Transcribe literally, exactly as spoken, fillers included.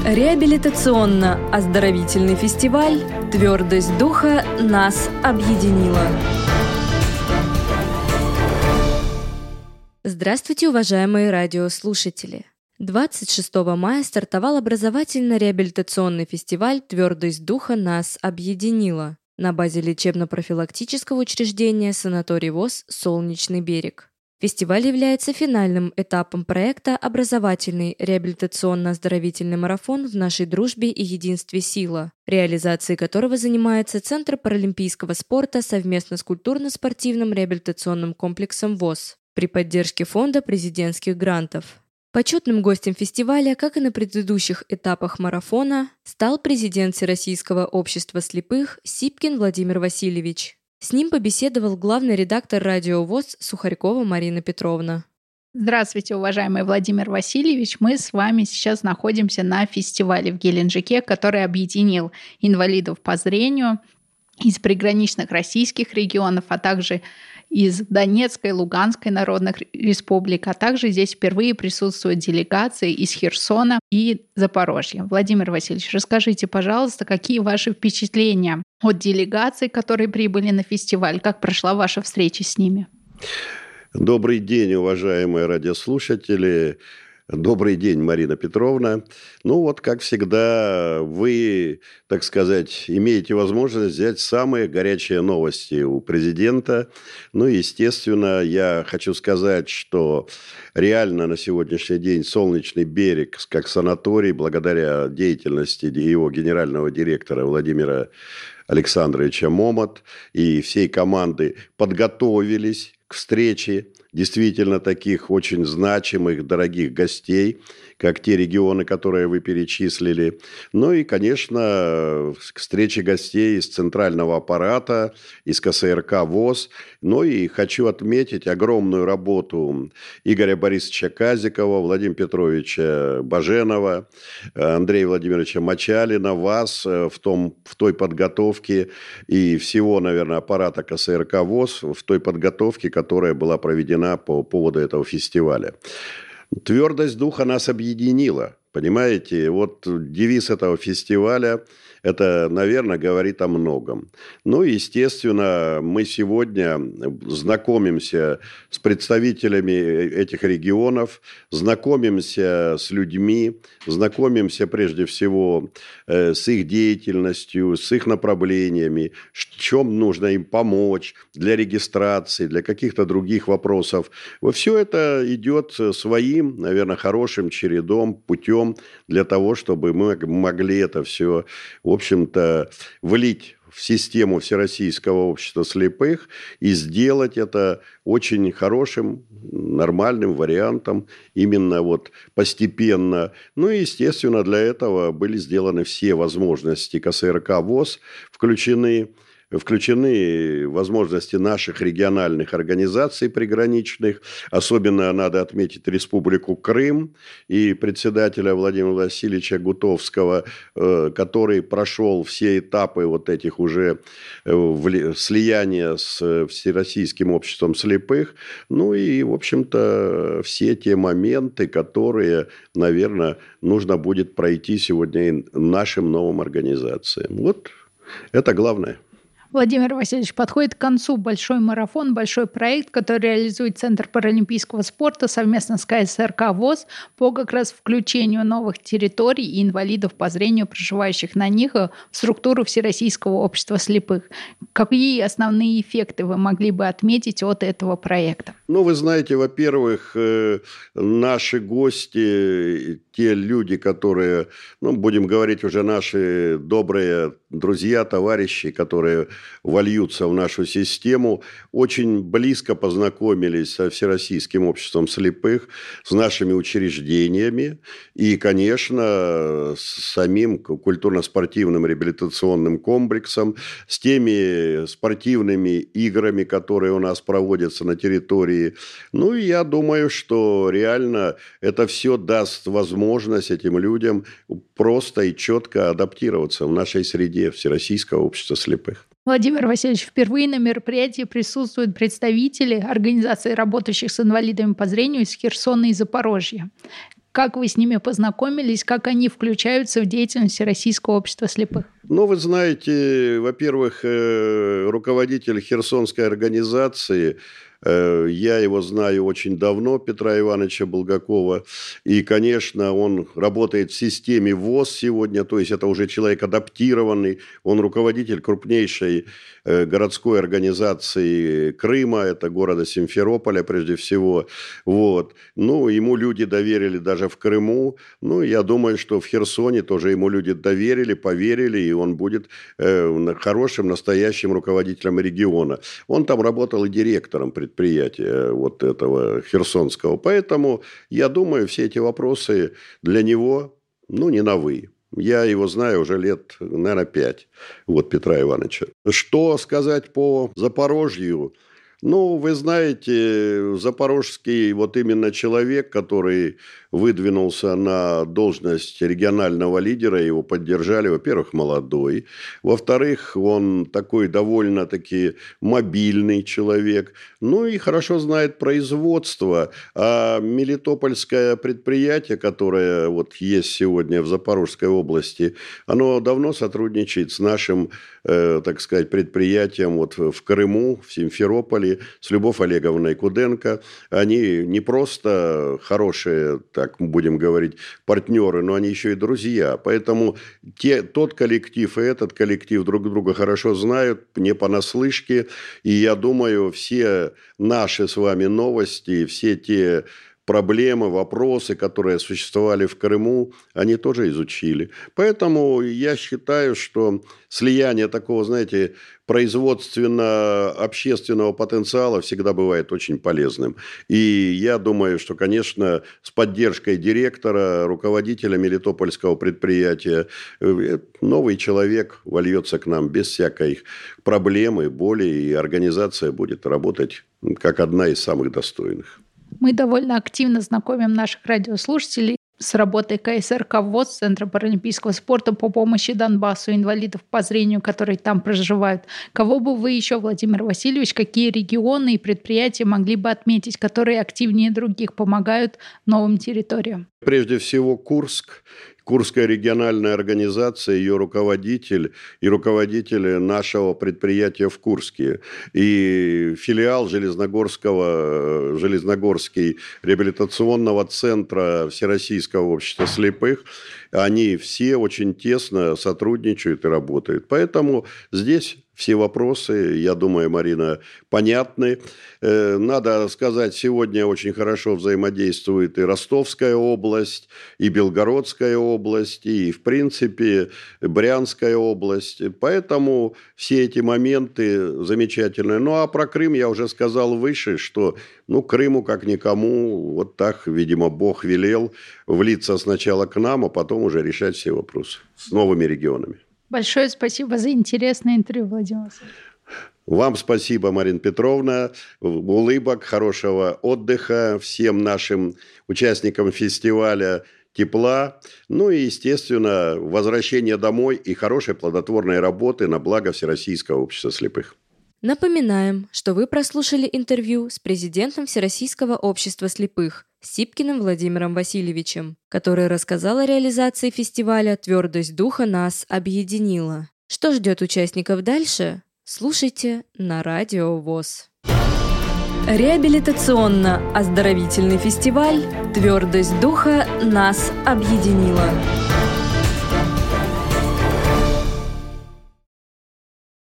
Реабилитационно-оздоровительный фестиваль «Твердость духа нас объединила». Здравствуйте, уважаемые радиослушатели! двадцать шестого мая стартовал образовательно-реабилитационный фестиваль «Твердость духа нас объединила» на базе лечебно-профилактического учреждения «Санаторий ВОС. Солнечный берег». Фестиваль является финальным этапом проекта «Образовательный реабилитационно-оздоровительный марафон в нашей дружбе и единстве сила», реализацией которого занимается Центр паралимпийского спорта совместно с культурно-спортивным реабилитационным комплексом ВОС при поддержке Фонда президентских грантов. Почетным гостем фестиваля, как и на предыдущих этапах марафона, стал президент Всероссийского общества слепых Сипкин Владимир Васильевич. С ним побеседовал главный редактор радио ВОС Сухарькова Марина Петровна. Здравствуйте, уважаемый Владимир Васильевич. Мы с вами сейчас находимся на фестивале в Геленджике, который объединил инвалидов по зрению из приграничных российских регионов, а также из Донецкой, Луганской народных республик, а также здесь впервые присутствуют делегации из Херсона и Запорожья. Владимир Васильевич, расскажите, пожалуйста, какие ваши впечатления от делегаций, которые прибыли на фестиваль? Как прошла ваша встреча с ними? Добрый день, уважаемые радиослушатели. Добрый день, Марина Петровна. Ну вот, как всегда, вы, так сказать, имеете возможность взять самые горячие новости у президента. Ну, естественно, я хочу сказать, что реально на сегодняшний день Солнечный берег, как санаторий, благодаря деятельности его генерального директора Владимира Александровича Момот и всей команды подготовились к встрече действительно таких очень значимых, дорогих гостей, как те регионы, которые вы перечислили. Ну и, конечно, к встрече гостей из центрального аппарата, из ка эс эр ка ВОС. Ну и хочу отметить огромную работу Игоря Борисовича Казикова, Владимира Петровича Баженова, Андрея Владимировича Мочалина, вас в, том, в той подготовке и всего, наверное, аппарата ка эс эр ка ВОС в той подготовке, которая была проведена по поводу этого фестиваля. Твердость духа нас объединила. Понимаете, вот девиз этого фестиваля, это, наверное, говорит о многом. Ну, естественно, мы сегодня знакомимся с представителями этих регионов, знакомимся с людьми, знакомимся прежде всего с их деятельностью, с их направлениями, в чем нужно им помочь для регистрации, для каких-то других вопросов. Все это идет своим, наверное, хорошим чередом, путем, для того, чтобы мы могли это все, в общем-то, влить в систему Всероссийского общества слепых и сделать это очень хорошим, нормальным вариантом, именно вот постепенно. Ну и, естественно, для этого были сделаны все возможности ка эс эр ка ВОС, включены Включены возможности наших региональных организаций приграничных. Особенно надо отметить Республику Крым и председателя Владимира Васильевича Гутовского, который прошел все этапы вот этих уже слияния с Всероссийским обществом слепых. Ну и, в общем-то, все те моменты, которые, наверное, нужно будет пройти сегодня и нашим новым организациям. Вот это главное. Владимир Васильевич, подходит к концу большой марафон, большой проект, который реализует Центр паралимпийского спорта совместно с ка эс эр ка ВОС по как раз включению новых территорий и инвалидов по зрению, проживающих на них, в структуру Всероссийского общества слепых. Какие основные эффекты вы могли бы отметить от этого проекта? Ну, вы знаете, во-первых, наши гости, те люди, которые, ну, будем говорить уже наши добрые друзья, товарищи, которые вольются в нашу систему, очень близко познакомились со Всероссийским обществом слепых, с нашими учреждениями и, конечно, с самим культурно-спортивным реабилитационным комплексом, с теми спортивными играми, которые у нас проводятся на территории. Ну, и я думаю, что реально это все даст возможность этим людям просто и четко адаптироваться в нашей среде Всероссийского общества слепых. Владимир Васильевич, впервые на мероприятии присутствуют представители организаций, работающих с инвалидами по зрению из Херсона и Запорожья. Как вы с ними познакомились, как они включаются в деятельность Российского общества слепых? Ну, вы знаете, во-первых, руководитель Херсонской организации, я его знаю очень давно, Петра Ивановича Булгакова, и, конечно, он работает в системе ВОС сегодня, то есть это уже человек адаптированный, он руководитель крупнейшей городской организации Крыма, это города Симферополя прежде всего, вот. Ну, ему люди доверили даже в Крыму, ну, я думаю, что в Херсоне тоже ему люди доверили, поверили, и он будет э, хорошим, настоящим руководителем региона. Он там работал и директором предприятия, предприятия вот этого херсонского. Поэтому, я думаю, все эти вопросы для него, ну, не новые. Я его знаю уже лет, наверное, пять, вот Петра Ивановича. Что сказать по Запорожью? Ну, вы знаете, запорожский вот именно человек, который выдвинулся на должность регионального лидера, его поддержали, во-первых, молодой, во-вторых, он такой довольно-таки мобильный человек, ну и хорошо знает производство, а мелитопольское предприятие, которое вот есть сегодня в Запорожской области, оно давно сотрудничает с нашим, э, так сказать, предприятием вот в Крыму, в Симферополе, с Любовь Олеговной Куденко. Они не просто хорошие, так будем говорить, партнеры, но они еще и друзья. Поэтому те, тот коллектив и этот коллектив друг друга хорошо знают, не понаслышке. И я думаю, все наши с вами новости, все те проблемы, вопросы, которые существовали в Крыму, они тоже изучили. Поэтому я считаю, что слияние такого, знаете, производственно-общественного потенциала всегда бывает очень полезным. И я думаю, что, конечно, с поддержкой директора, руководителя мелитопольского предприятия, новый человек вольется к нам без всякой проблемы, боли, и организация будет работать как одна из самых достойных. Мы довольно активно знакомим наших радиослушателей с работой ка эс эр ка ВОС, Центра паралимпийского спорта по помощи Донбассу, инвалидов по зрению, которые там проживают. Кого бы вы еще, Владимир Васильевич, какие регионы и предприятия могли бы отметить, которые активнее других помогают новым территориям? Прежде всего, Курск. Курская региональная организация, ее руководитель и руководители нашего предприятия в Курске. И филиал Железногорского, Железногорский реабилитационного центра Всероссийского общества слепых, они все очень тесно сотрудничают и работают. Поэтому здесь все вопросы, я думаю, Марина, понятны. Надо сказать, сегодня очень хорошо взаимодействует и Ростовская область, и Белгородская область, и, в принципе, Брянская область. Поэтому все эти моменты замечательные. Ну, а про Крым я уже сказал выше, что, ну, Крыму, как никому, вот так, видимо, Бог велел влиться сначала к нам, а потом уже решать все вопросы с новыми регионами. Большое спасибо за интересное интервью, Владимир Васильевич. Вам спасибо, Марина Петровна. Улыбок, хорошего отдыха всем нашим участникам фестиваля, тепла. Ну и, естественно, возвращения домой и хорошей плодотворной работы на благо Всероссийского общества слепых. Напоминаем, что вы прослушали интервью с президентом Всероссийского общества слепых Сипкиным Владимиром Васильевичем, который рассказал о реализации фестиваля «Твердость духа нас объединила». Что ждет участников дальше? Слушайте на Радио ВОС. Реабилитационно-оздоровительный фестиваль «Твердость духа нас объединила».